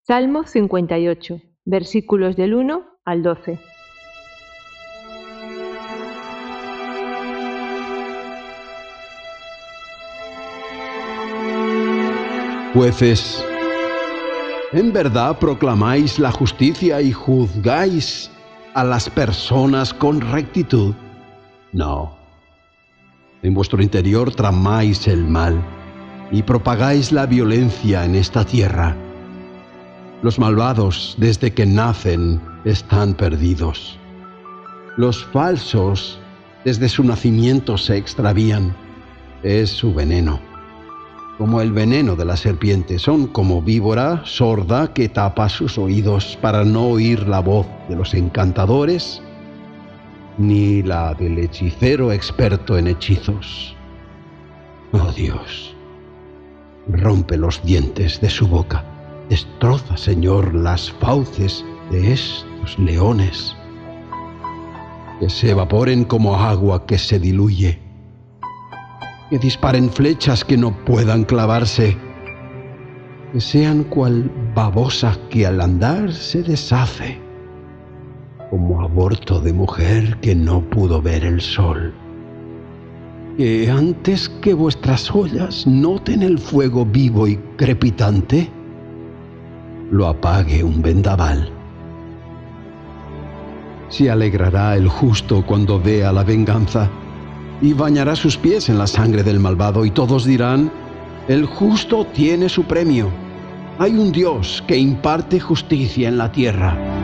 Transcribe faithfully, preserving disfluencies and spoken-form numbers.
Salmo cincuenta y ocho, versículos del uno al doce. Jueces, ¿en verdad proclamáis la justicia y juzgáis a las personas con rectitud? No. En vuestro interior tramáis el mal y propagáis la violencia en esta tierra. Los malvados, desde que nacen, están perdidos. Los falsos, desde su nacimiento, se extravían. Es su veneno. Como el veneno de la serpiente, son como víbora sorda que tapa sus oídos para no oír la voz de los encantadores, ni la del hechicero experto en hechizos. Oh Dios, rompe los dientes de su boca. Destroza, Señor, las fauces de estos leones. Que se evaporen como agua que se diluye. Que disparen flechas que no puedan clavarse. Que sean cual babosa que al andar se deshace. Como aborto de mujer que no pudo ver el sol. Que antes que vuestras ollas noten el fuego vivo y crepitante, lo apague un vendaval. Se alegrará el justo cuando vea la venganza, y bañará sus pies en la sangre del malvado, y todos dirán: el justo tiene su premio. Hay un Dios que imparte justicia en la tierra.